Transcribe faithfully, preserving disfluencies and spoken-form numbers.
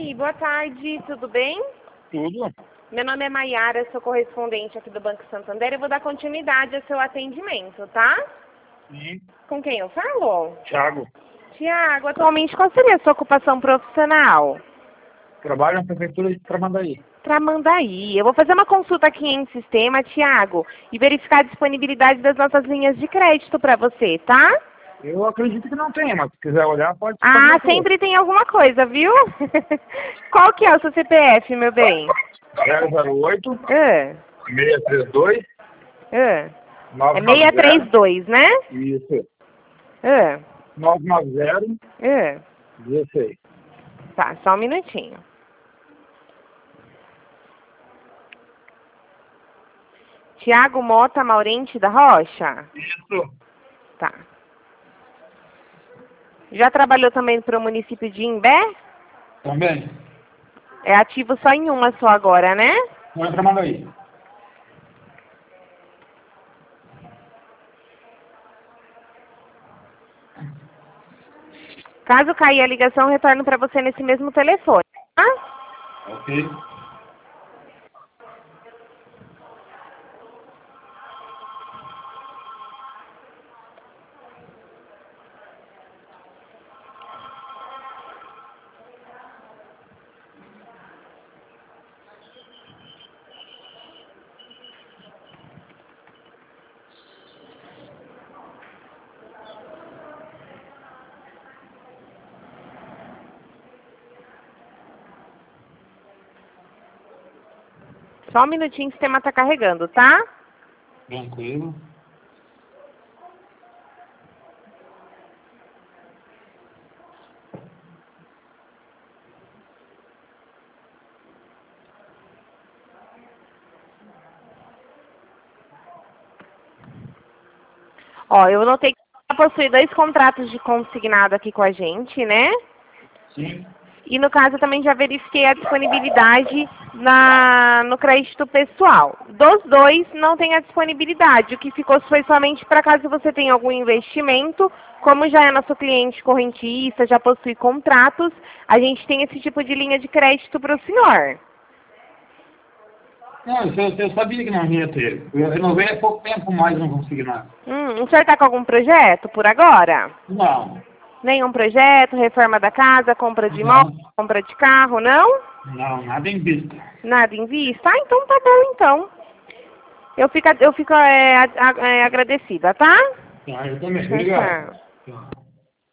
Oi, boa tarde, tudo bem? Tudo. Meu nome é Maiara, sou correspondente aqui do Banco Santander e vou dar continuidade ao seu atendimento, tá? Sim. Com quem eu falo? Thiago. Tiago, atualmente qual seria a sua ocupação profissional? Trabalho na prefeitura de Tramandaí. Tramandaí. Eu vou fazer uma consulta aqui em sistema, Tiago, e verificar a disponibilidade das nossas linhas de crédito para você, tá? Eu acredito que não tem, mas se quiser olhar, pode se Ah, candidatar. sempre tem alguma coisa, viu? Qual que é o seu C P F, meu bem? zero zero oito, Ah, seiscentos e trinta e dois, ah. É novecentos e seiscentos e trinta e dois, né? Isso. Ah, novecentos e noventa, ah. dezesseis. Tá, só um minutinho. Tiago Mota Maurente da Rocha? Isso. Tá. Já trabalhou também para o município de Imbé? Também. É ativo só em uma só agora, né? Não é Tramandaí. Caso caia a ligação, retorno para você nesse mesmo telefone, tá? Ok. Só um minutinho, o sistema está carregando, tá? Tranquilo. Ó, eu notei que você possui dois contratos de consignado aqui com a gente, né? Sim. E no caso eu também já verifiquei a disponibilidade na, no crédito pessoal. Dos dois não tem a disponibilidade. O que ficou foi somente para caso você tenha algum investimento. Como já é nosso cliente correntista, já possui contratos, a gente tem esse tipo de linha de crédito para o senhor. Não, eu, eu sabia que não ia ter. Eu renovei há pouco tempo, mas não consegui nada. Hum, o senhor está com algum projeto por agora? Não. Nenhum projeto, reforma da casa, compra de imóvel, Não. compra de carro, não? Não, nada em vista. Nada em vista? Ah, então tá bom, então. Eu fico, eu fico é, a- a- é, agradecida, tá? Tá, eu também. Tchau, Obrigado. tchau. Tchau.